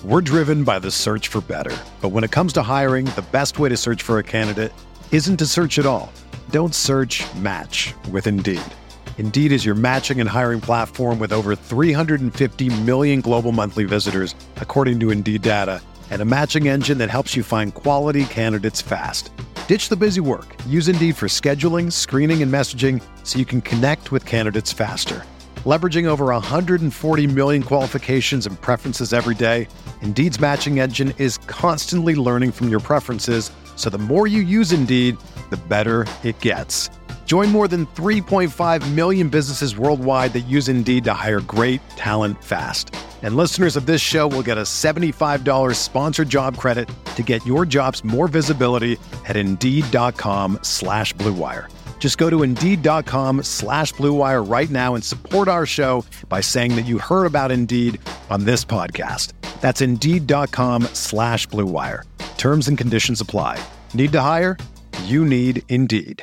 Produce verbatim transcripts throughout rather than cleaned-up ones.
We're driven by the search for better. But when it comes to hiring, the best way to search for a candidate isn't to search at all. Don't search, match with Indeed. Indeed is your matching and hiring platform with over three hundred fifty million global monthly visitors, according to Indeed data, and a matching engine that helps you find quality candidates fast. Ditch the busy work. Use Indeed for scheduling, screening, and messaging so you can connect with candidates faster. Leveraging over one hundred forty million qualifications and preferences every day, Indeed's matching engine is constantly learning from your preferences, so the more you use Indeed, the better it gets. Join more than three point five million businesses worldwide that use Indeed to hire great talent fast. And listeners of this show will get a seventy-five dollars sponsored job credit to get your jobs more visibility at Indeed.com slash Blue Wire. Just go to Indeed.com slash Blue Wire right now and support our show by saying that you heard about Indeed on this podcast. That's Indeed.com slash Blue Wire. Terms and conditions apply. Need to hire? You need Indeed.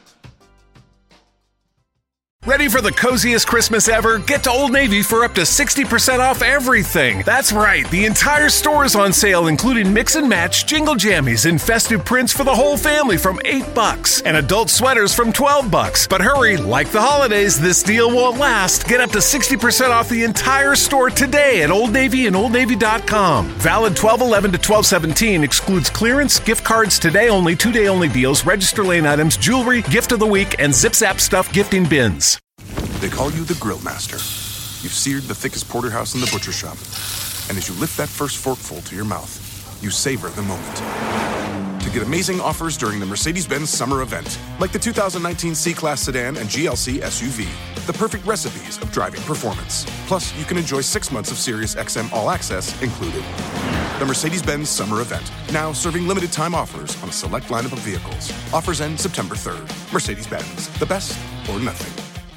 Ready for the coziest Christmas ever? Get to Old Navy for up to sixty percent off everything. That's right, the entire store is on sale, including mix and match, jingle jammies, and festive prints for the whole family from eight bucks, and adult sweaters from twelve bucks. But hurry, like the holidays, this deal won't last. Get up to sixty percent off the entire store today at Old Navy and Old Navy dot com. Valid twelve eleven to twelve seventeen, excludes clearance, gift cards, today only, two-day only deals, register lane items, jewelry, gift of the week, and Zip Zap stuff gifting bins. They call you the Grill Master. You've seared the thickest porterhouse in the butcher shop. And as you lift that first forkful to your mouth, you savor the moment. To get amazing offers during the Mercedes-Benz summer event, like the two thousand nineteen C-Class sedan and G L C S U V, the perfect recipes of driving performance. Plus, you can enjoy six months of Sirius X M All Access included. The Mercedes-Benz summer event, now serving limited time offers on a select lineup of vehicles. Offers end September third. Mercedes-Benz, the best or nothing.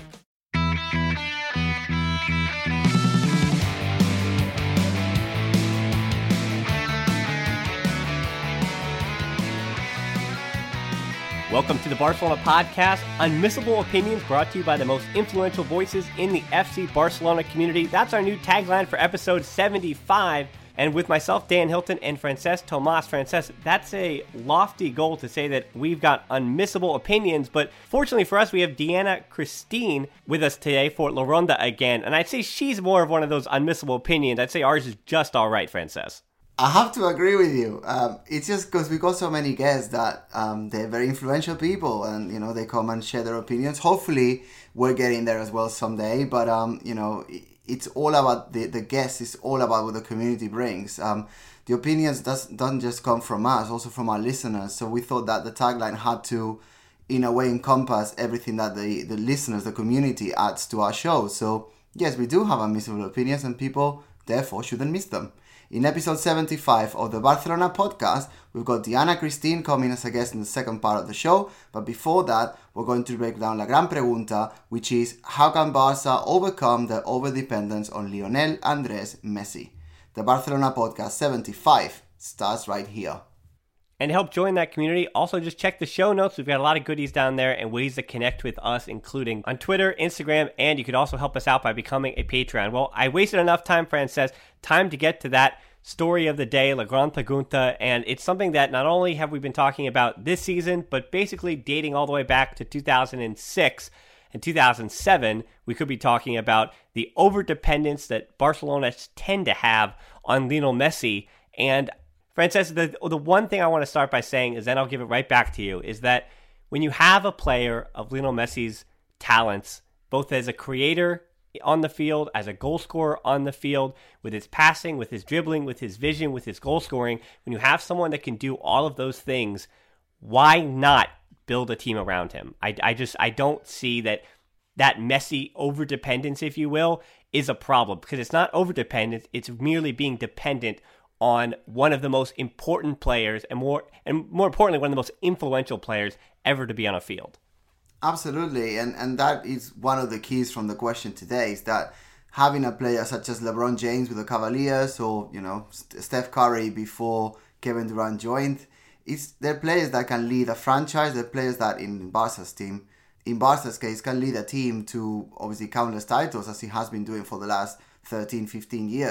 Welcome to the Barcelona Podcast, Unmissable Opinions, brought to you by the most influential voices in the F C Barcelona community. That's our new tagline for episode seventy-five. And with myself, Dan Hilton, and Francesc Tomas. Francesc, that's a lofty goal to say that we've got unmissable opinions, but fortunately for us, we have Diana Christine with us today for La Ronda again. And I'd say she's more of one of those unmissable opinions. I'd say ours is just all right, Francesc. I have to agree with you. Um, it's just because we got so many guests that um, they're very influential people, and you know they come and share their opinions. Hopefully, we're getting there as well someday. But um, you know, it's all about the the guests. It's all about what the community brings. Um, the opinions does don't just come from us, also from our listeners. So we thought that the tagline had to, in a way, encompass everything that the the listeners, the community, adds to our show. So yes, we do have unmissable opinions, and people therefore shouldn't miss them. In episode seventy-five of the Barcelona Podcast, we've got Diana Christine coming as a guest in the second part of the show. But before that, we're going to break down La Gran Pregunta, which is how can Barca overcome the overdependence on Lionel Andrés Messi? The Barcelona Podcast seventy-five starts right here. And to help join that community, also just check the show notes. We've got a lot of goodies down there and ways to connect with us, including on Twitter, Instagram, and you could also help us out by becoming a Patreon. Well, I wasted enough time, Francesc. Time to get to that story of the day, La Gran Pregunta, and it's something that not only have we been talking about this season, but basically dating all the way back to two thousand six and two thousand seven, we could be talking about the overdependence that Barcelona tend to have on Lionel Messi. And Francesc, the, the one thing I want to start by saying is, then I'll give it right back to you, is that when you have a player of Lionel Messi's talents, both as a creator on the field, as a goal scorer on the field, with his passing, with his dribbling, with his vision, with his goal scoring, when you have someone that can do all of those things, why not build a team around him? I, I just, I don't see that that Messi overdependence, if you will, is a problem, because it's not overdependence, it's merely being dependent on one of the most important players and more and more importantly, one of the most influential players ever to be on a field. Absolutely, and and that is one of the keys from the question today, is that having a player such as LeBron James with the Cavaliers, or you know Steph Curry before Kevin Durant joined, it's they're players that can lead a franchise. They're players that in Barca's team, in Barca's case, can lead a team to obviously countless titles, as he has been doing for the last thirteen, fifteen years.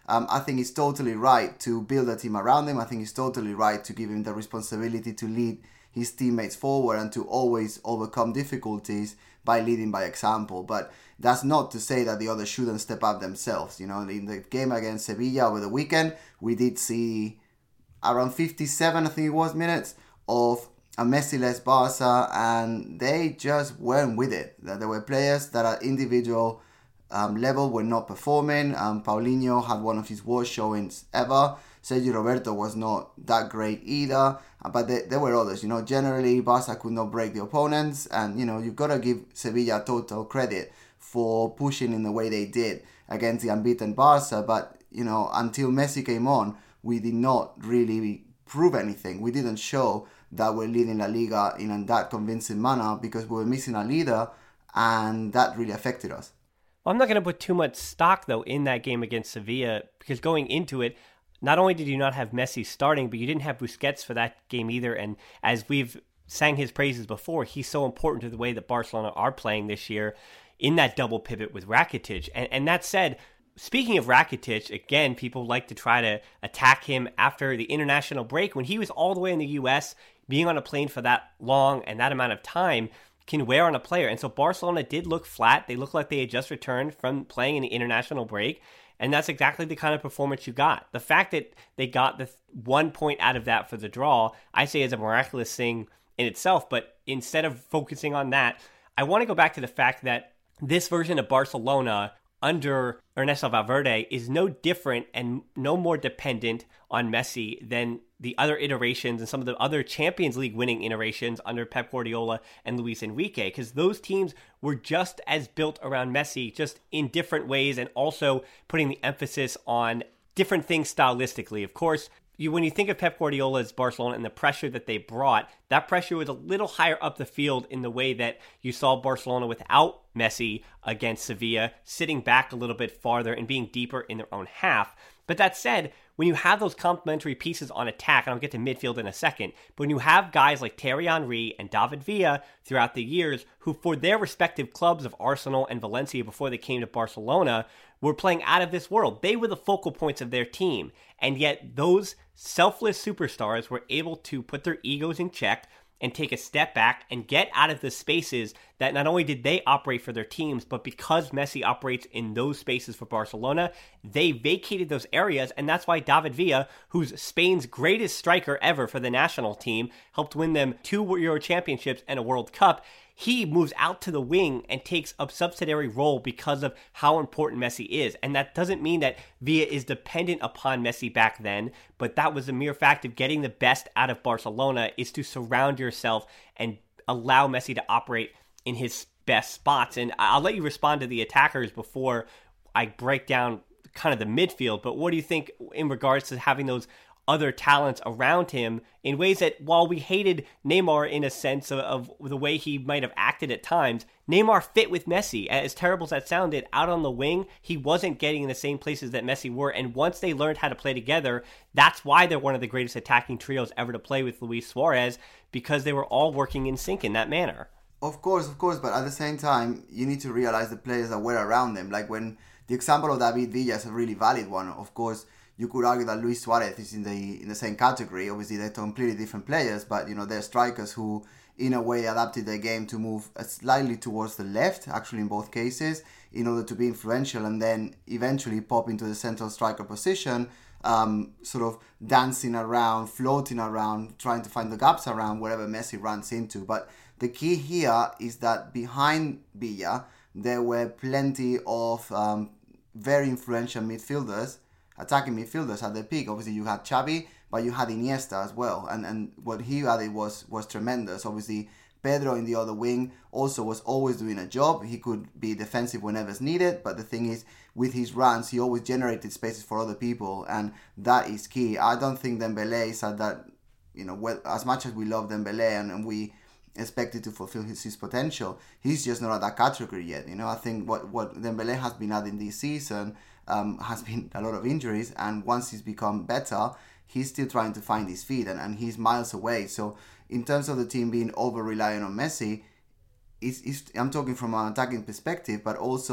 Um, I think it's totally right to build a team around him. I think it's totally right to give him the responsibility to lead his teammates forward and to always overcome difficulties by leading by example. But that's not to say that the others shouldn't step up themselves. You know, in the game against Sevilla over the weekend, we did see around fifty-seven, I think it was, minutes of a Messi-less Barca, and they just weren't with it. There were players that at individual um, level were not performing. Um, Paulinho had one of his worst showings ever. Sergio Roberto was not that great either, but there, there were others. You know, generally Barca could not break the opponents, and you know you've got to give Sevilla total credit for pushing in the way they did against the unbeaten Barca. But you know, until Messi came on, we did not really prove anything. We didn't show that we're leading La Liga in a that convincing manner because we were missing a leader, and that really affected us. Well, I'm not going to put too much stock though in that game against Sevilla, because going into it, not only did you not have Messi starting, but you didn't have Busquets for that game either. And as we've sang his praises before, he's so important to the way that Barcelona are playing this year in that double pivot with Rakitic. And, and that said, speaking of Rakitic, again, people like to try to attack him after the international break. When he was all the way in the U S, being on a plane for that long and that amount of time can wear on a player. And so Barcelona did look flat. They looked like they had just returned from playing in the international break. And that's exactly the kind of performance you got. The fact that they got the one point out of that for the draw, I say is a miraculous thing in itself. But instead of focusing on that, I want to go back to the fact that this version of Barcelona under Ernesto Valverde is no different and no more dependent on Messi than the other iterations and some of the other Champions League winning iterations under Pep Guardiola and Luis Enrique, because those teams were just as built around Messi, just in different ways, and also putting the emphasis on different things stylistically. Of course, you, when you think of Pep Guardiola's Barcelona and the pressure that they brought, that pressure was a little higher up the field in the way that you saw Barcelona without Messi against Sevilla, sitting back a little bit farther and being deeper in their own half. But that said, when you have those complementary pieces on attack, and I'll get to midfield in a second, but when you have guys like Thierry Henry and David Villa throughout the years, who for their respective clubs of Arsenal and Valencia before they came to Barcelona, were playing out of this world. They were the focal points of their team. And yet those selfless superstars were able to put their egos in check and take a step back and get out of the spaces that not only did they operate for their teams, but because Messi operates in those spaces for Barcelona, they vacated those areas. And that's why David Villa, who's Spain's greatest striker ever for the national team, helped win them two Euro Championships and a World Cup. He moves out to the wing and takes a subsidiary role because of how important Messi is. And that doesn't mean that Villa is dependent upon Messi back then, but that was a mere fact of getting the best out of Barcelona, is to surround yourself and allow Messi to operate in his best spots. And I'll let you respond to the attackers before I break down kind of the midfield, but what do you think in regards to having those other talents around him in ways that, while we hated Neymar in a sense of, of the way he might have acted at times, Neymar fit with Messi. As terrible as that sounded, out on the wing, he wasn't getting in the same places that Messi were. And once they learned how to play together, that's why they're one of the greatest attacking trios ever to play with Luis Suarez, because they were all working in sync in that manner. Of course, of course, but at the same time, you need to realize the players that were around them. Like when the example of David Villa is a really valid one. Of course, you could argue that Luis Suarez is in the in the same category. Obviously, they're completely different players, but you know they're strikers who, in a way, adapted their game to move slightly towards the left, actually in both cases, in order to be influential, and then eventually pop into the central striker position, um, sort of dancing around, floating around, trying to find the gaps around wherever Messi runs into. But the key here is that behind Villa, there were plenty of um, very influential midfielders, attacking midfielders at their peak. Obviously, you had Xavi, but you had Iniesta as well. And and what he added was was tremendous. Obviously, Pedro in the other wing also was always doing a job. He could be defensive whenever it's needed. But the thing is, with his runs, he always generated spaces for other people. And that is key. I don't think Dembélé is at that, you know, well, as much as we love Dembélé and, and we expected to fulfill his, his potential, he's just not at that category yet. You know, I think what, what Dembélé has been at in this season um, has been a lot of injuries, and once he's become better, he's still trying to find his feet, and, and he's miles away. So in terms of the team being over reliant on Messi, it's, it's, I'm talking from an attacking perspective, but also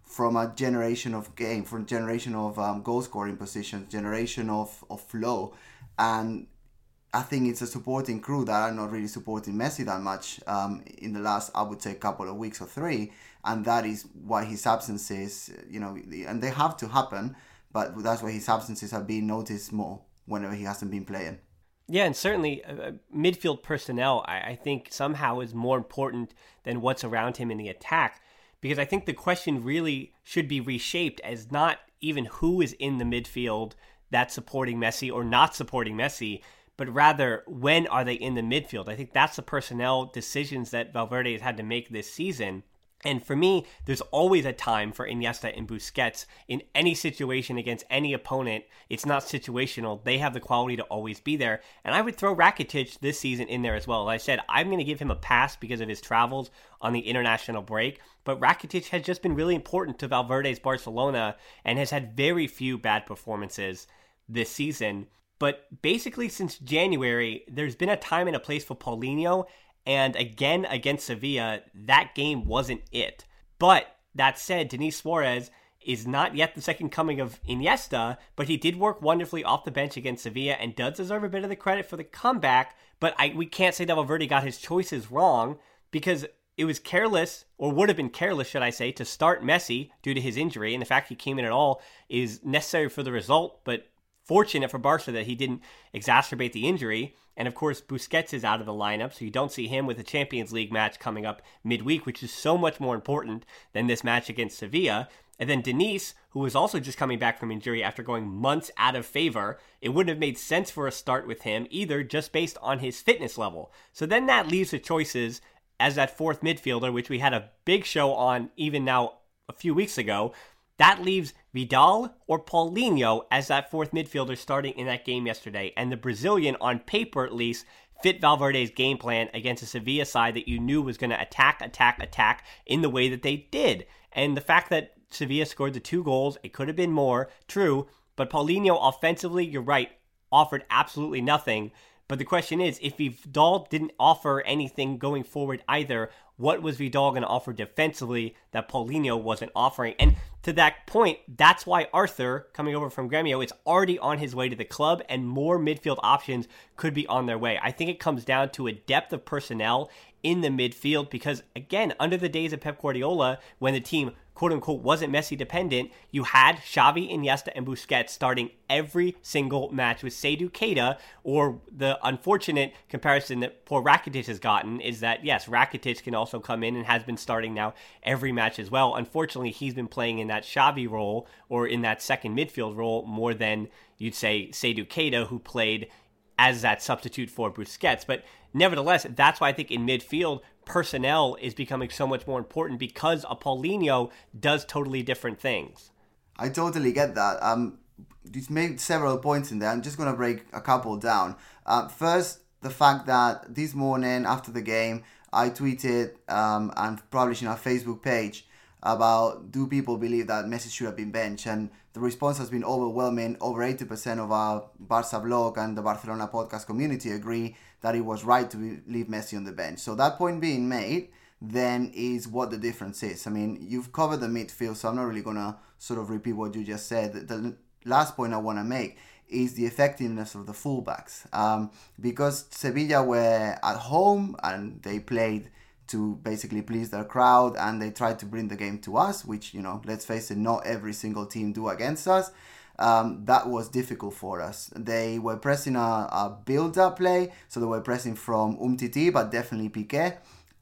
from a generation of game, from a generation of um, goal scoring positions, generation of, of flow. And I think it's a supporting crew that are not really supporting Messi that much um, in the last, I would say, couple of weeks or three. And that is why his absences, you know, and they have to happen, but that's why his absences have been noticed more whenever he hasn't been playing. Yeah, and certainly uh, midfield personnel, I, I think somehow is more important than what's around him in the attack, because I think the question really should be reshaped as not even who is in the midfield that's supporting Messi or not supporting Messi, but rather when are they in the midfield. I think that's the personnel decisions that Valverde has had to make this season. And for me, there's always a time for Iniesta and Busquets in any situation against any opponent. It's not situational. They have the quality to always be there. And I would throw Rakitic this season in there as well. Like I said, I'm going to give him a pass because of his travels on the international break. But Rakitic has just been really important to Valverde's Barcelona and has had very few bad performances this season. But basically since January, there's been a time and a place for Paulinho. And again, against Sevilla, that game wasn't it. But that said, Denis Suarez is not yet the second coming of Iniesta, but he did work wonderfully off the bench against Sevilla and does deserve a bit of the credit for the comeback. But I, we can't say that Valverde got his choices wrong, because it was careless, or would have been careless, should I say, to start Messi due to his injury. And the fact he came in at all is necessary for the result, but fortunate for Barca that he didn't exacerbate the injury. And of course, Busquets is out of the lineup, so you don't see him with the Champions League match coming up midweek, which is so much more important than this match against Sevilla. And then Denis, who was also just coming back from injury after going months out of favor, it wouldn't have made sense for a start with him either, just based on his fitness level. So then that leaves the choices as that fourth midfielder, which we had a big show on even now a few weeks ago. That leaves Vidal or Paulinho as that fourth midfielder starting in that game yesterday. And the Brazilian, on paper at least, fit Valverde's game plan against a Sevilla side that you knew was going to attack, attack, attack in the way that they did. And the fact that Sevilla scored the two goals, it could have been more, true. But Paulinho offensively, you're right, offered absolutely nothing. But the question is, if Vidal didn't offer anything going forward either, what was Vidal going to offer defensively that Paulinho wasn't offering? And to that point, that's why Arthur, coming over from Gremio, is already on his way to the club, and more midfield options could be on their way. I think it comes down to a depth of personnel in the midfield because, again, under the days of Pep Guardiola, when the team quote-unquote wasn't Messi dependent, you had Xavi, Iniesta, and Busquets starting every single match with Seydou Keita, or the unfortunate comparison that poor Rakitic has gotten is that, yes, Rakitic can also come in and has been starting now every match as well. Unfortunately, he's been playing in that Xavi role, or in that second midfield role, more than you'd say Seydou Keita, who played as that substitute for Busquets. But nevertheless, that's why I think in midfield, personnel is becoming so much more important because a Paulinho does totally different things. I totally get that. Um, you've made several points in there. I'm just going to break a couple down. Uh, first, the fact that this morning after the game, I tweeted um, and published in our Facebook page about, do people believe that Messi should have been benched? And the response has been overwhelming. Over eighty percent of our Barca blog and the Barcelona podcast community agree that it was right to leave Messi on the bench. So that point being made, then is what the difference is. I mean, you've covered the midfield, so I'm not really going to sort of repeat what you just said. The last point I want to make is the effectiveness of the fullbacks. Um, because Sevilla were at home and they played to basically please their crowd, and they tried to bring the game to us, which, you know, let's face it, not every single team do against us. Um, that was difficult for us. They were pressing a, a build-up play, so they were pressing from Umtiti, but definitely Piqué,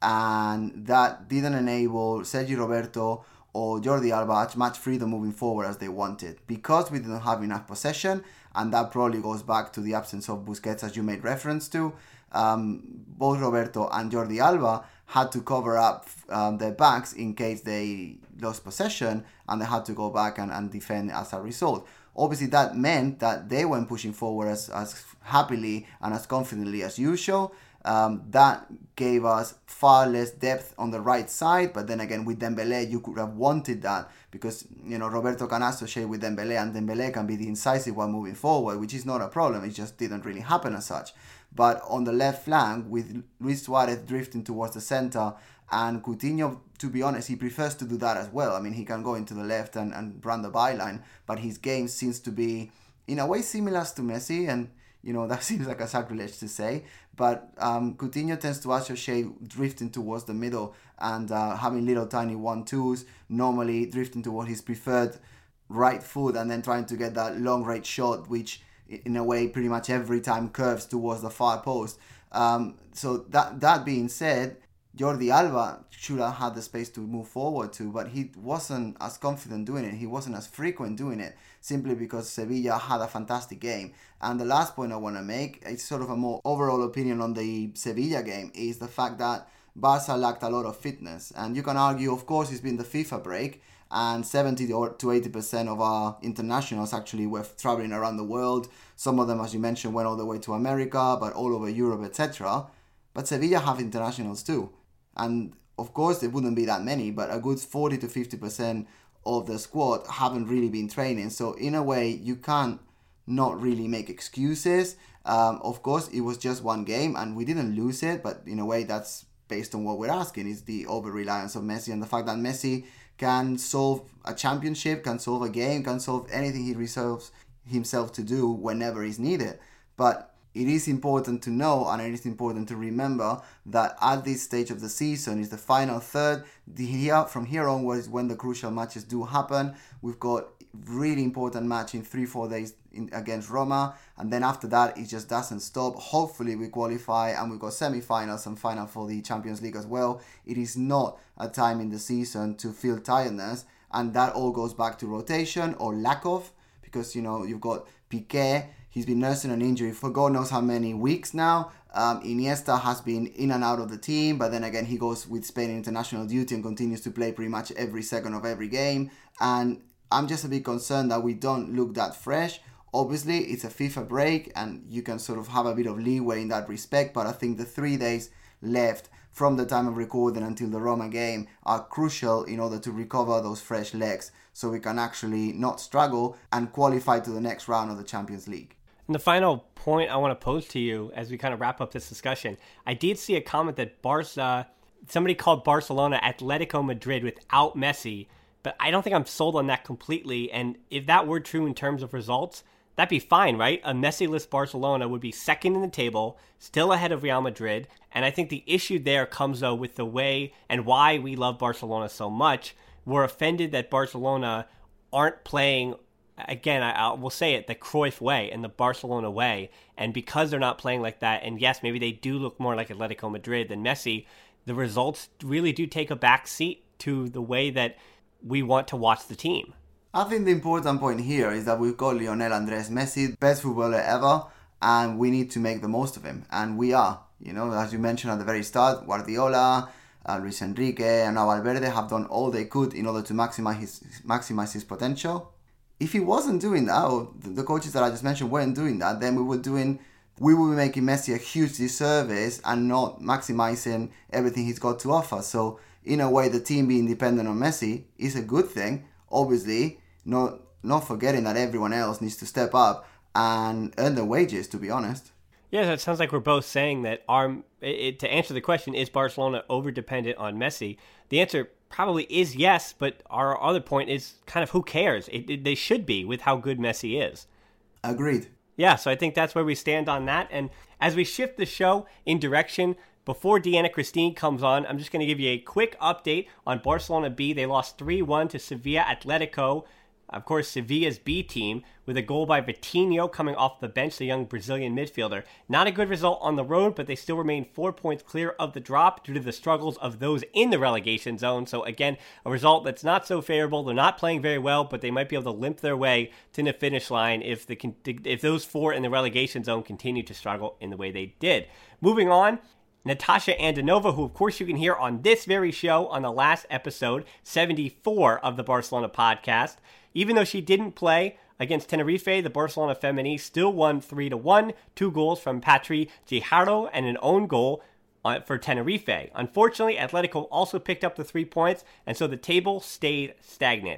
and that didn't enable Sergi Roberto or Jordi Alba as much freedom moving forward as they wanted, because we didn't have enough possession, and that probably goes back to the absence of Busquets, as you made reference to. Um, both Roberto and Jordi Alba had to cover up um, their backs in case they lost possession, and they had to go back and, and defend as a result. Obviously, that meant that they weren't pushing forward as, as happily and as confidently as usual. Um, that gave us far less depth on the right side, but then again, with Dembélé, you could have wanted that because, you know, Roberto can associate with Dembele, and Dembele can be the incisive one moving forward, which is not a problem. It just didn't really happen as such. But on the left flank, with Luis Suarez drifting towards the center, and Coutinho, to be honest, he prefers to do that as well. I mean, he can go into the left and, and run the byline, but his game seems to be, in a way, similar to Messi, and, you know, that seems like a sacrilege to say, but um, Coutinho tends to associate drifting towards the middle and uh, having little tiny one-twos, normally drifting towards his preferred right foot and then trying to get that long-range shot, which in a way pretty much every time curves towards the far post. Um, so that that being said, Jordi Alba should have had the space to move forward to, but he wasn't as confident doing it. He wasn't as frequent doing it, simply because Sevilla had a fantastic game. And the last point I want to make, it's sort of a more overall opinion on the Sevilla game, is the fact that Barca lacked a lot of fitness. And you can argue, of course, it's been the FIFA break, and seventy to eighty percent of our internationals actually were traveling around the world. Some of them, as you mentioned, went all the way to America, but all over Europe, et cetera. But Sevilla have internationals too. And of course, there wouldn't be that many, but a good forty to fifty percent of the squad haven't really been training. So in a way, you can't not really make excuses. Um, of course, it was just one game and we didn't lose it, but in a way, that's based on what we're asking, is the over-reliance of Messi and the fact that Messi can solve a championship, can solve a game, can solve anything he reserves himself to do whenever he's needed. But it is important to know, and it is important to remember, that at this stage of the season is the final third. The here from here onwards, when the crucial matches do happen, we've got really important match in three, four days in, against Roma, and then after that, it just doesn't stop. Hopefully, we qualify, and we've got semi-finals and final for the Champions League as well. It is not a time in the season to feel tiredness, and that all goes back to rotation or lack of, because, you know, you've got Piqué. He's been nursing an injury for God knows how many weeks now. Um, Iniesta has been in and out of the team, but then again, he goes with Spain in international duty and continues to play pretty much every second of every game. And I'm just a bit concerned that we don't look that fresh. Obviously, it's a FIFA break and you can sort of have a bit of leeway in that respect, but I think the three days left from the time of recording until the Roma game are crucial in order to recover those fresh legs so we can actually not struggle and qualify to the next round of the Champions League. And the final point I want to pose to you as we kind of wrap up this discussion, I did see a comment that Barca, somebody called Barcelona Atletico Madrid without Messi, but I don't think I'm sold on that completely. And if that were true in terms of results, that'd be fine, right? A Messi-less Barcelona would be second in the table, still ahead of Real Madrid. And I think the issue there comes, though, with the way and why we love Barcelona so much. We're offended that Barcelona aren't playing, again, I, I will say it, the Cruyff way and the Barcelona way. And because they're not playing like that, and yes, maybe they do look more like Atletico Madrid than Messi, the results really do take a back seat to the way that we want to watch the team. I think the important point here is that we've got Lionel Andres Messi, best footballer ever, and we need to make the most of him. And we are. You know, as you mentioned at the very start, Guardiola, uh, Luis Enrique, and now Valverde have done all they could in order to maximize his maximize his potential. If he wasn't doing that, or the coaches that I just mentioned weren't doing that, then we were doing, we would be making Messi a huge disservice and not maximizing everything he's got to offer. So, in a way, the team being dependent on Messi is a good thing. Obviously, not not forgetting that everyone else needs to step up and earn their wages, to be honest. Yeah, that sounds like we're both saying that our, it, to answer the question, is Barcelona over-dependent on Messi? The answer probably is yes, but our other point is kind of who cares? It, it, they should be with how good Messi is. Agreed. Yeah, so I think that's where we stand on that. And as we shift the show in direction, before Deanna Christine comes on, I'm just going to give you a quick update on Barcelona B. They lost three one to Sevilla Atletico. Of course, Sevilla's B team, with a goal by Vitinho coming off the bench, the young Brazilian midfielder. Not a good result on the road, but they still remain four points clear of the drop due to the struggles of those in the relegation zone. So again, a result that's not so favorable. They're not playing very well, but they might be able to limp their way to the finish line if the if those four in the relegation zone continue to struggle in the way they did. Moving on, Natasha Andanova, who of course you can hear on this very show on the last episode, seventy-four of the Barcelona podcast. Even though she didn't play against Tenerife, the Barcelona Femení still won three to one, two goals from Patri Guijarro and an own goal for Tenerife. Unfortunately, Atletico also picked up the three points, and so the table stayed stagnant.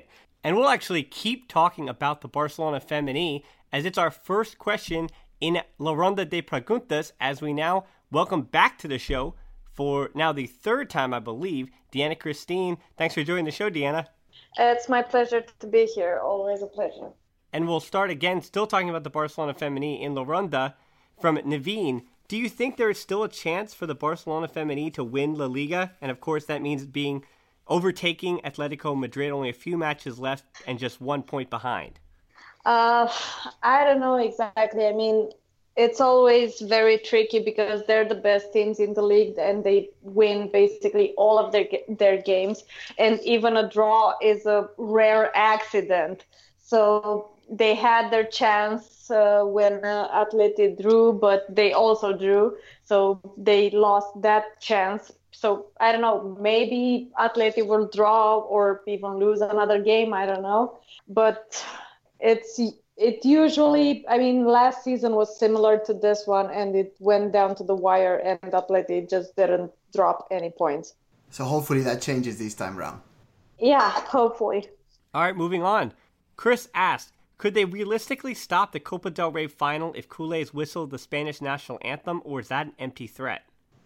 And we'll actually keep talking about the Barcelona Femení as it's our first question in La Ronda de Preguntas, as we now welcome back to the show for now the third time, I believe, Diana Christine. Thanks for joining the show, Diana. It's my pleasure to be here. Always a pleasure. And we'll start again, still talking about the Barcelona Femení in La Ronda. From Naveen, do you think there is still a chance for the Barcelona Femení to win La Liga? And of course, that means being overtaking Atletico Madrid, only a few matches left and just one point behind. Uh, I don't know exactly. I mean, it's always very tricky because they're the best teams in the league and they win basically all of their their games. And even a draw is a rare accident. So they had their chance uh, when uh, Atleti drew, but they also drew. So they lost that chance. So I don't know, maybe Atleti will draw or even lose another game. I don't know. But it's it usually, I mean, last season was similar to this one and it went down to the wire and Atleti just didn't drop any points. So hopefully that changes this time around. Yeah, hopefully. All right, moving on. Chris asked, could they realistically stop the Copa del Rey final if Culés whistled the Spanish national anthem, or is that an empty threat?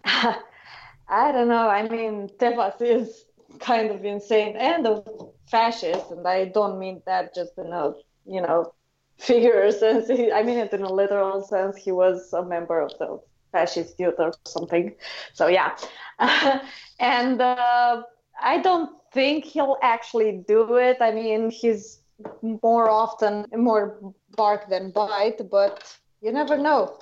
I don't know. I mean, Tebas is kind of insane and a fascist, and I don't mean that just in a, you know, figure sense. I mean it in a literal sense. He was a member of the fascist youth or something. So, yeah. and uh, I don't think he'll actually do it. I mean, he's more often more bark than bite, but you never know.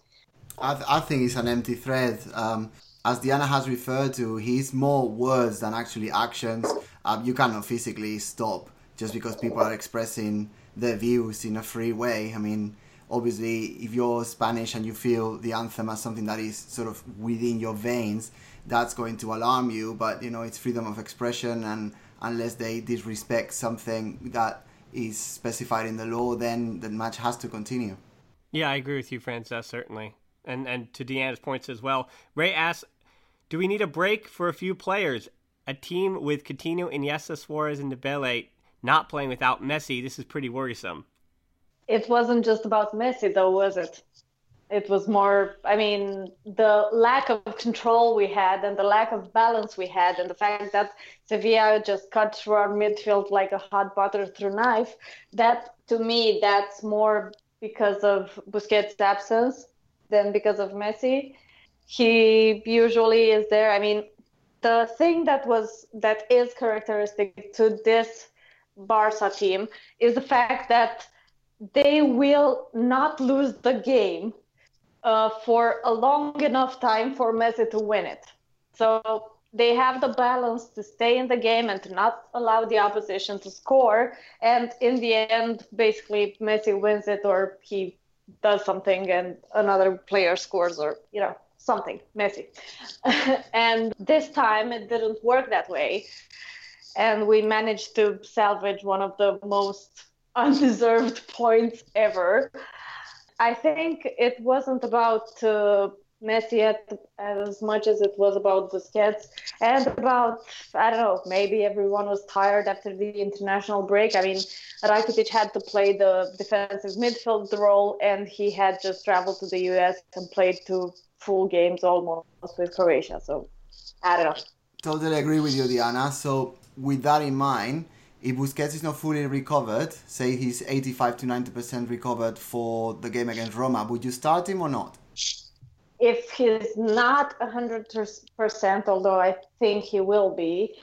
I, th- I think it's an empty threat. Um, as Diana has referred to, he's more words than actually actions. Um, you cannot physically stop just because people are expressing their views in a free way. I mean, obviously, if you're Spanish and you feel the anthem as something that is sort of within your veins, that's going to alarm you. But, you know, it's freedom of expression, and unless they disrespect something that is specified in the law, then the match has to continue. Yeah, I agree with you, Frances, certainly. And and to Deanna's points as well. Ray asks, do we need a break for a few players? A team with Coutinho, Iniesta, Suarez, and Dembele not playing without Messi, this is pretty worrisome. It wasn't just about Messi, though, was it? It was more, I mean, the lack of control we had and the lack of balance we had and the fact that Sevilla just cut through our midfield like a hot butter through knife, that, to me, that's more because of Busquets' absence than because of Messi. He usually is there. I mean, the thing that was that is characteristic to this Barca team is the fact that they will not lose the game Uh, for a long enough time for Messi to win it. So they have the balance to stay in the game and to not allow the opposition to score. And in the end, basically, Messi wins it or he does something and another player scores or, you know, something, Messi. And this time it didn't work that way. And we managed to salvage one of the most undeserved points ever. I think it wasn't about uh, Messi at, as much as it was about Busquets and about, I don't know, maybe everyone was tired after the international break. I mean, Rakitic had to play the defensive midfield role and he had just traveled to the U S and played two full games almost with Croatia. So, I don't know. Totally agree with you, Diana. So, with that in mind, if Busquets is not fully recovered, say he's eighty-five to ninety percent recovered for the game against Roma, would you start him or not? If he's not one hundred percent, although I think he will be,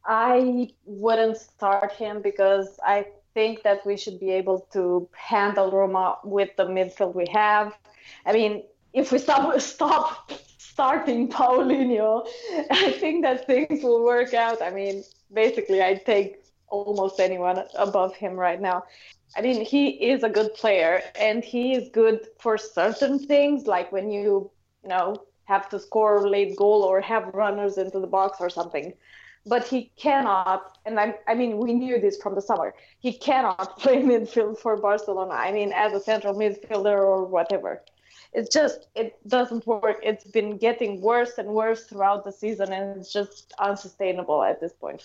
I wouldn't start him because I think that we should be able to handle Roma with the midfield we have. I mean, if we stop, stop starting Paulinho, I think that things will work out. I mean, basically, I'd take almost anyone above him right now. I mean, he is a good player and he is good for certain things, like when you, you know, have to score a late goal or have runners into the box or something. But he cannot, and I, I mean, we knew this from the summer, he cannot play midfield for Barcelona. I mean, as a central midfielder or whatever. It's just, it doesn't work. It's been getting worse and worse throughout the season and it's just unsustainable at this point.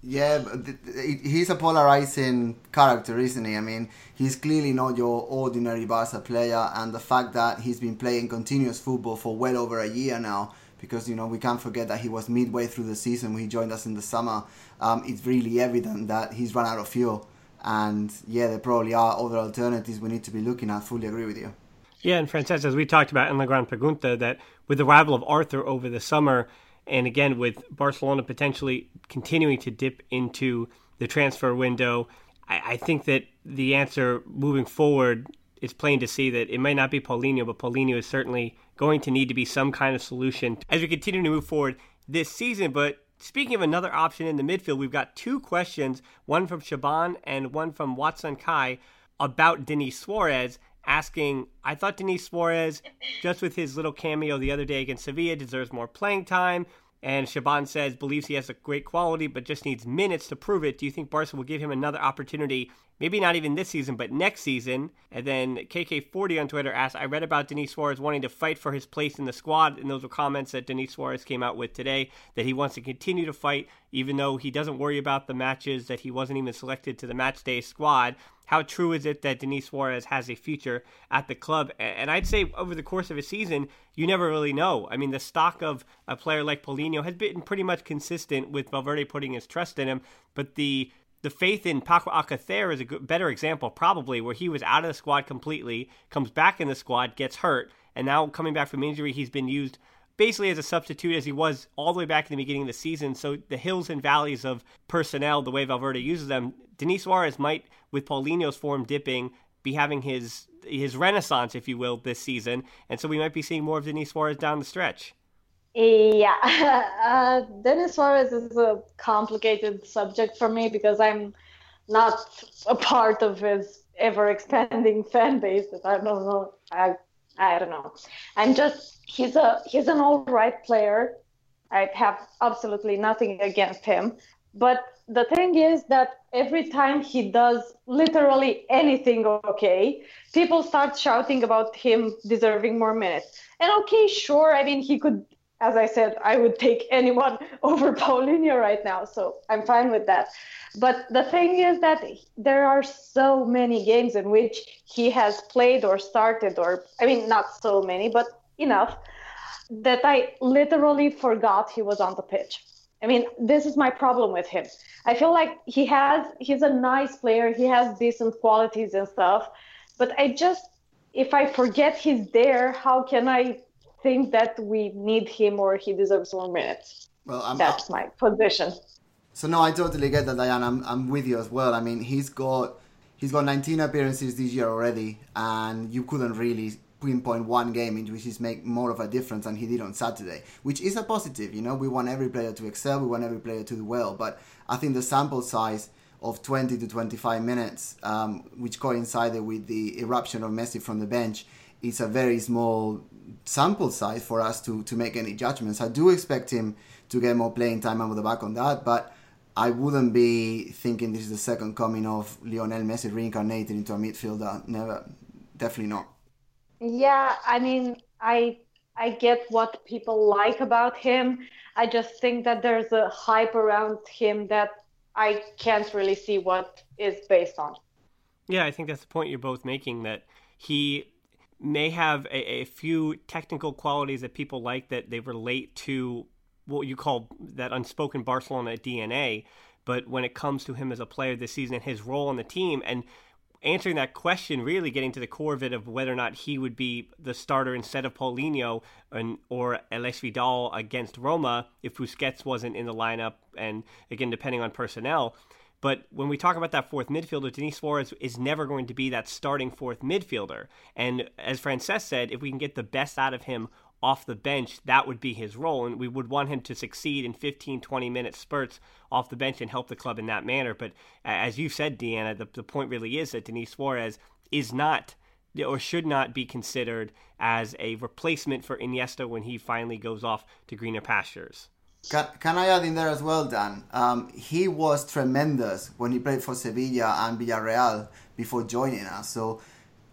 Yeah, but th- th- he's a polarizing character, isn't he? I mean, he's clearly not your ordinary Barca player, and the fact that he's been playing continuous football for well over a year now, because, you know, we can't forget that he was midway through the season when he joined us in the summer. Um, it's really evident that he's run out of fuel. And, yeah, there probably are other alternatives we need to be looking at. Fully agree with you. Yeah, and Francesc, as we talked about in La Gran Pregunta, that with the arrival of Arthur over the summer, and again with Barcelona potentially continuing to dip into the transfer window, I, I think that the answer moving forward is plain to see that it might not be Paulinho, but Paulinho is certainly going to need to be some kind of solution as we continue to move forward this season. But speaking of another option in the midfield, we've got two questions, one from Shaban and one from Watson Kai, about Denis Suarez, asking, I thought Denis Suarez, just with his little cameo the other day against Sevilla, deserves more playing time. And Shaban says, believes he has a great quality, but just needs minutes to prove it. Do you think Barca will give him another opportunity? Maybe not even this season, but next season. And then K K forty on Twitter asks, I read about Denis Suarez wanting to fight for his place in the squad. And those were comments that Denis Suarez came out with today, that he wants to continue to fight, even though he doesn't worry about the matches, that he wasn't even selected to the match day squad. How true is it that Denis Suarez has a future at the club? And I'd say over the course of a season, you never really know. I mean, the stock of a player like Paulinho has been pretty much consistent with Valverde putting his trust in him. But the the faith in Paco Alcacer is a good, better example, probably, where he was out of the squad completely, comes back in the squad, gets hurt, and now coming back from injury, he's been used basically as a substitute as he was all the way back in the beginning of the season. So the hills and valleys of personnel, the way Valverde uses them, Denis Suarez might, with Paulinho's form dipping, be having his his renaissance, if you will, this season. And so we might be seeing more of Denis Suarez down the stretch. Yeah, uh, Denis Suarez is a complicated subject for me because I'm not a part of his ever-expanding fan base. I don't know. I I don't know. I'm just he's a he's an all right player. I have absolutely nothing against him. But the thing is that every time he does literally anything okay, people start shouting about him deserving more minutes. And okay, sure. I mean, he could. As I said, I would take anyone over Paulinho right now, so I'm fine with that. But the thing is that there are so many games in which he has played or started, or, I mean, not so many, but enough, that I literally forgot he was on the pitch. I mean, this is my problem with him. I feel like he has, he's a nice player, he has decent qualities and stuff, but I just, if I forget he's there, how can I think that we need him or he deserves more minutes? Well, I'm, That's my position. So no, I totally get that, Diana. I'm I'm with you as well. I mean, he's got he's got nineteen appearances this year already, and you couldn't really pinpoint one game in which he's made more of a difference than he did on Saturday, which is a positive. You know, we want every player to excel, we want every player to do well, but I think the sample size of twenty to twenty-five minutes, um, which coincided with the eruption of Messi from the bench, is a very small sample size for us to, to make any judgments. I do expect him to get more playing time. I'm with the back on that, but I wouldn't be thinking this is the second coming of Lionel Messi reincarnated into a midfielder. Never, definitely not. Yeah, I mean, I I get what people like about him. I just think that there's a hype around him that I can't really see what is based on. Yeah, I think that's the point you're both making, that he may have a, a few technical qualities that people like, that they relate to what you call that unspoken Barcelona D N A. But when it comes to him as a player this season and his role on the team, and answering that question, really getting to the core of it, of whether or not he would be the starter instead of Paulinho and, or Alex Vidal against Roma if Busquets wasn't in the lineup, and again, depending on personnel. But when we talk about that fourth midfielder, Denis Suarez is never going to be that starting fourth midfielder. And as Francesc said, if we can get the best out of him off the bench, that would be his role. And we would want him to succeed in fifteen, twenty minute spurts off the bench and help the club in that manner. But as you said, Deanna, the, the point really is that Denis Suarez is not, or should not be considered as a replacement for Iniesta when he finally goes off to greener pastures. Can, can I add in there as well, Dan? Um, he was tremendous when he played for Sevilla and Villarreal before joining us. So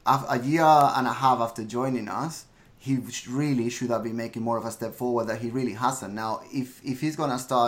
a year and a half after joining us, he really should have been making more of a step forward that he really hasn't. Now, if if he's going to start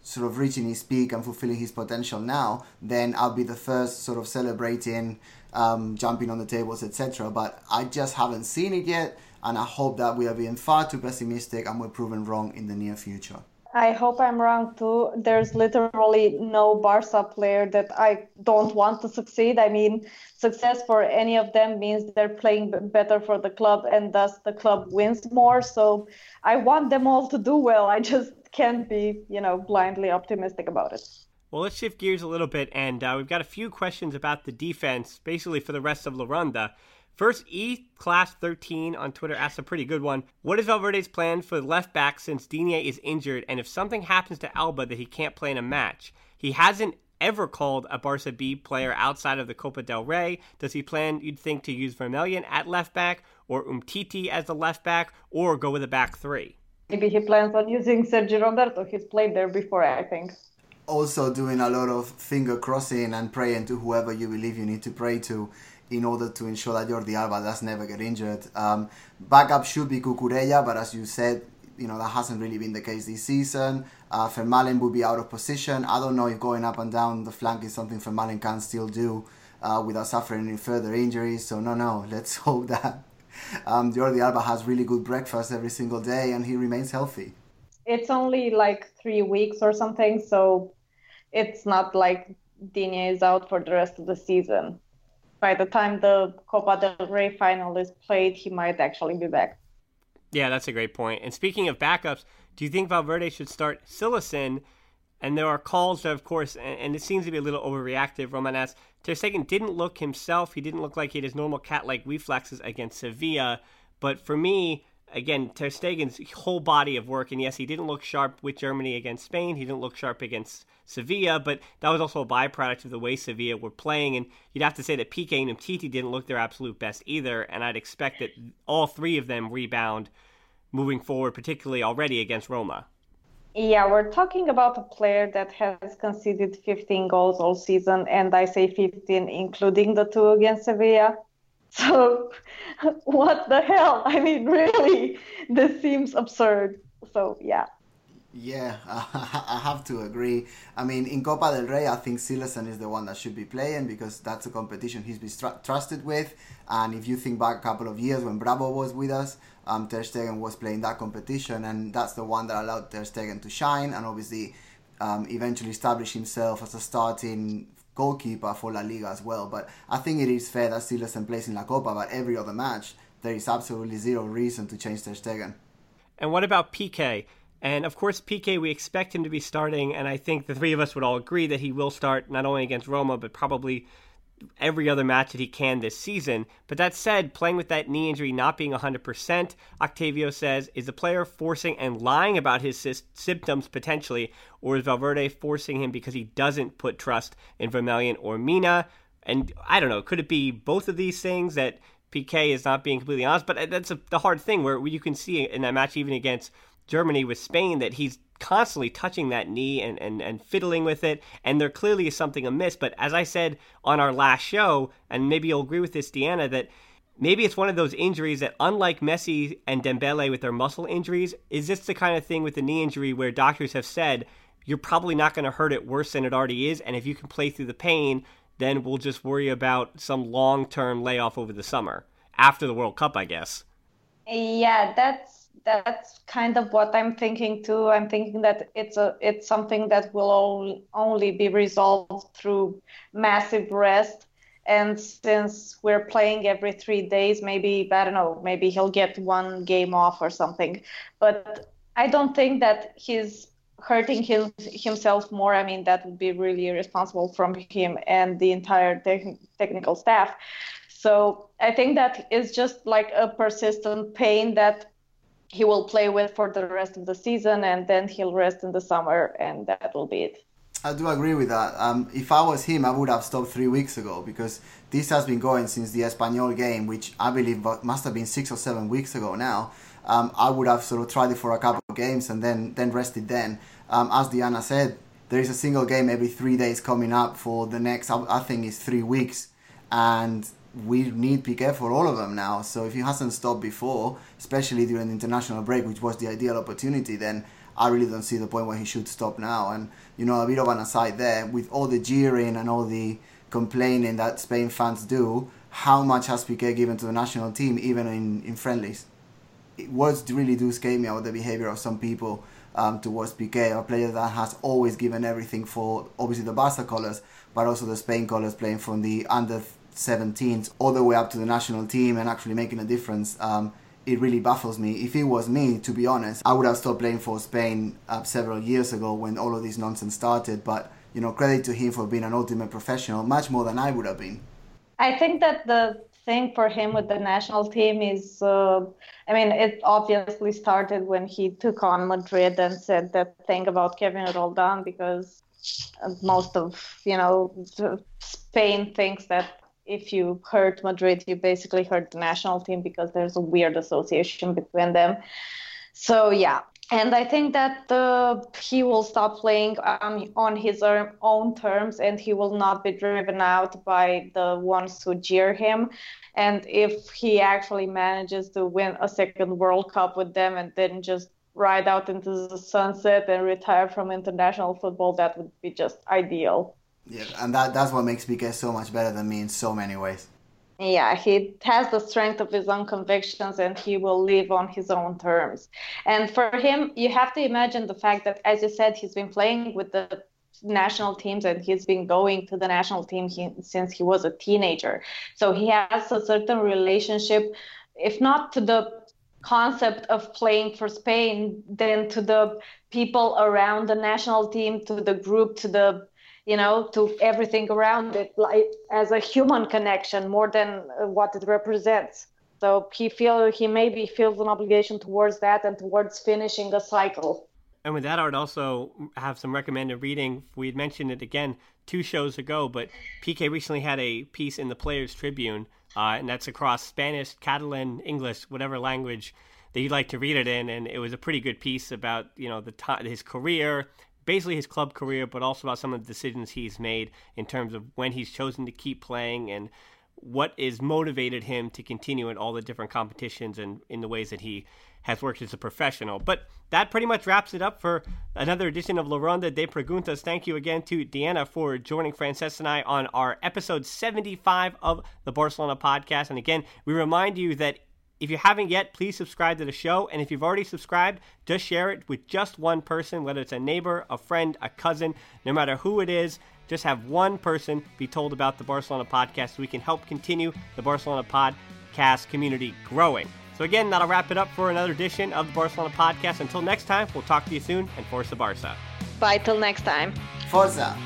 sort of reaching his peak and fulfilling his potential now, then I'll be the first sort of celebrating, um, jumping on the tables, et cetera. But I just haven't seen it yet, and I hope that we are being far too pessimistic and we're proven wrong in the near future. I hope I'm wrong too. There's literally no Barca player that I don't want to succeed. I mean, success for any of them means they're playing better for the club, and thus the club wins more. So I want them all to do well. I just can't be, you know, blindly optimistic about it. Well, let's shift gears a little bit, and uh, we've got a few questions about the defense, basically for the rest of La Ronda. First, E Class thirteen on Twitter asks a pretty good one. What is Valverde's plan for the left back since Digne is injured, and if something happens to Alba that he can't play in a match? He hasn't ever called a Barca B player outside of the Copa del Rey. Does he plan, you'd think, to use Vermeulen at left back, or Umtiti as the left back, or go with a back three? Maybe he plans on using Sergi Roberto. He's played there before, I think. Also doing a lot of finger crossing and praying to whoever you believe you need to pray to in order to ensure that Jordi Alba does never get injured. Um, backup should be Cucurella, but as you said, you know, that hasn't really been the case this season. Uh, Vermaelen would be out of position. I don't know if going up and down the flank is something Vermaelen can still do uh, without suffering any further injuries. So no, no, let's hope that um, Jordi Alba has really good breakfast every single day and he remains healthy. It's only like three weeks or something, so it's not like Digne is out for the rest of the season. By the time the Copa del Rey final is played, he might actually be back. Yeah, that's a great point. And speaking of backups, do you think Valverde should start Cillessen? And there are calls that, of course, and it seems to be a little overreactive. Roman asks, Ter Stegen didn't look himself. He didn't look like he had his normal cat-like reflexes against Sevilla. But for me, again, Ter Stegen's whole body of work, and yes, he didn't look sharp with Germany against Spain. He didn't look sharp against Sevilla, but that was also a byproduct of the way Sevilla were playing. And you'd have to say that Piqué and Umtiti didn't look their absolute best either. And I'd expect that all three of them rebound moving forward, particularly already against Roma. Yeah, we're talking about a player that has conceded fifteen goals all season, and I say fifteen, including the two against Sevilla. So, what the hell? I mean, really, this seems absurd. So, yeah. Yeah, I have to agree. I mean, in Copa del Rey, I think Cillessen is the one that should be playing because that's a competition he's been tr- trusted with. And if you think back a couple of years when Bravo was with us, um, Ter Stegen was playing that competition, and that's the one that allowed Ter Stegen to shine and obviously um, eventually establish himself as a starting goalkeeper for La Liga as well. But I think it is fair that Cillessen plays in La Copa, but every other match, there is absolutely zero reason to change Ter Stegen. And what about Piqué? And of course, Piqué, we expect him to be starting, and I think the three of us would all agree that he will start not only against Roma, but probably every other match that he can this season. But that said, playing with that knee injury not being one hundred percent, Octavio says, is the player forcing and lying about his sy- symptoms potentially, or is Valverde forcing him because he doesn't put trust in Vermeulen or Mina? And I don't know, could it be both of these things, that Piqué is not being completely honest? But that's a, the hard thing, where you can see in that match, even against Germany with Spain, that he's constantly touching that knee and, and, and fiddling with it, and there clearly is something amiss. But as I said on our last show, and maybe you'll agree with this, Deanna, that maybe it's one of those injuries that, unlike Messi and Dembele with their muscle injuries, is this the kind of thing with the knee injury where doctors have said, you're probably not going to hurt it worse than it already is, and if you can play through the pain, then we'll just worry about some long-term layoff over the summer, after the World Cup, I guess. Yeah, that's That's kind of what I'm thinking too. I'm thinking that it's a it's something that will all, only be resolved through massive rest. And since we're playing every three days, maybe, I don't know, maybe he'll get one game off or something. But I don't think that he's hurting his, himself more. I mean, that would be really irresponsible from him and the entire te- technical staff. So I think that it's just like a persistent pain that he will play with for the rest of the season, and then he'll rest in the summer, and that will be it. I do agree with that. Um, if I was him, I would have stopped three weeks ago, because this has been going since the Espanyol game, which I believe must have been six or seven weeks ago now. Um, I would have sort of tried it for a couple of games and then, then rested then. Um, as Diana said, there is a single game every three days coming up for the next, I think it's three weeks. And we need Piqué for all of them now. So if he hasn't stopped before, especially during the international break, which was the ideal opportunity, then I really don't see the point where he should stop now. And, you know, a bit of an aside there, with all the jeering and all the complaining that Spain fans do, how much has Piqué given to the national team, even in, in friendlies? Words really do scare me about the behavior of some people um, towards Piqué, a player that has always given everything for, obviously, the Barca colours, but also the Spain colours, playing from the under seventeens all the way up to the national team and actually making a difference. Um, it really baffles me. If it was me, to be honest, I would have stopped playing for Spain uh, several years ago when all of this nonsense started. But, you know, credit to him for being an ultimate professional, much more than I would have been. I think that the thing for him with the national team is, uh, I mean, it obviously started when he took on Madrid and said that thing about Kevin Roldan, because most of, you know, Spain thinks that if you hurt Madrid, you basically hurt the national team because there's a weird association between them. So, yeah. And I think that uh, he will stop playing on, on his own terms, and he will not be driven out by the ones who jeer him. And if he actually manages to win a second World Cup with them and then just ride out into the sunset and retire from international football, that would be just ideal. Yeah, and that, that's what makes Piqué so much better than me in so many ways. Yeah, he has the strength of his own convictions, and he will live on his own terms. And for him, you have to imagine the fact that, as you said, he's been playing with the national teams and he's been going to the national team he, since he was a teenager. So he has a certain relationship, if not to the concept of playing for Spain, then to the people around the national team, to the group, to the you know, to everything around it, like as a human connection more than what it represents. So he feel he maybe feels an obligation towards that and towards finishing a cycle. And with that, I would also have some recommended reading. We had mentioned it again two shows ago, but Piqué recently had a piece in the Players Tribune, uh, and that's across Spanish, Catalan, English, whatever language that you'd like to read it in. And it was a pretty good piece about, you know, the t- his career, basically his club career, but also about some of the decisions he's made in terms of when he's chosen to keep playing and what is motivated him to continue in all the different competitions and in the ways that he has worked as a professional. But that pretty much wraps it up for another edition of La Ronda de Preguntas. Thank you again to Deanna for joining Francesc and I on our episode seventy-five of the Barcelona podcast. And again, we remind you that if you haven't yet, please subscribe to the show. And if you've already subscribed, just share it with just one person, whether it's a neighbor, a friend, a cousin, no matter who it is. Just have one person be told about the Barcelona podcast so we can help continue the Barcelona podcast community growing. So again, that'll wrap it up for another edition of the Barcelona podcast. Until next time, we'll talk to you soon, and Forza Barça. Bye till next time. Forza.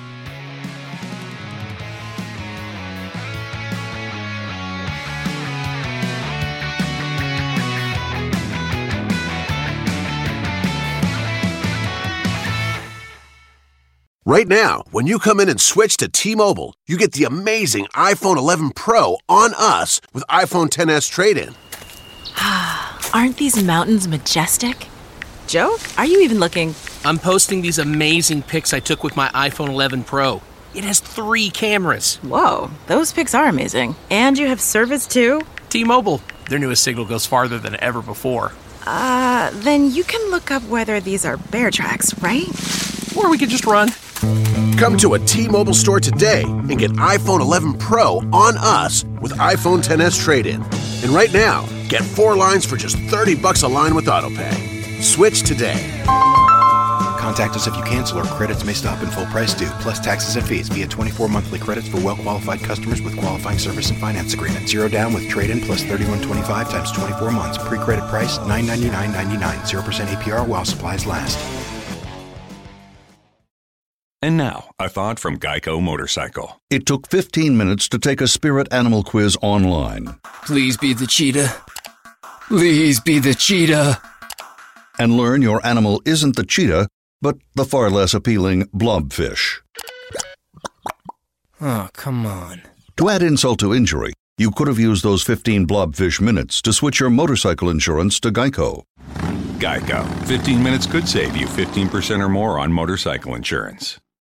Right now, when you come in and switch to T-Mobile, you get the amazing iPhone eleven Pro on us with iPhone X S trade-in. Aren't these mountains majestic? Joe, are you even looking? I'm posting these amazing pics I took with my iPhone eleven Pro. It has three cameras. Whoa, those pics are amazing. And you have service too? T-Mobile, their newest signal goes farther than ever before. Uh, then you can look up whether these are bear tracks, right? Or we could just run. Come to a T-Mobile store today and get iPhone eleven Pro on us with iPhone X S trade-in. And right now, get four lines for just thirty bucks a line with AutoPay. Switch today. Contact us if you cancel or credits may stop and full price due, plus taxes and fees via twenty-four monthly credits for well-qualified customers with qualifying service and finance agreement. Zero down with trade-in plus thirty-one twenty-five times twenty-four months. Pre-credit price nine ninety-nine ninety-nine. zero percent A P R while supplies last. And now, a thought from Geico Motorcycle. It took fifteen minutes to take a spirit animal quiz online. Please be the cheetah. Please be the cheetah. And learn your animal isn't the cheetah, but the far less appealing blobfish. Oh, come on. To add insult to injury, you could have used those fifteen blobfish minutes to switch your motorcycle insurance to Geico. Geico. fifteen minutes could save you fifteen percent or more on motorcycle insurance.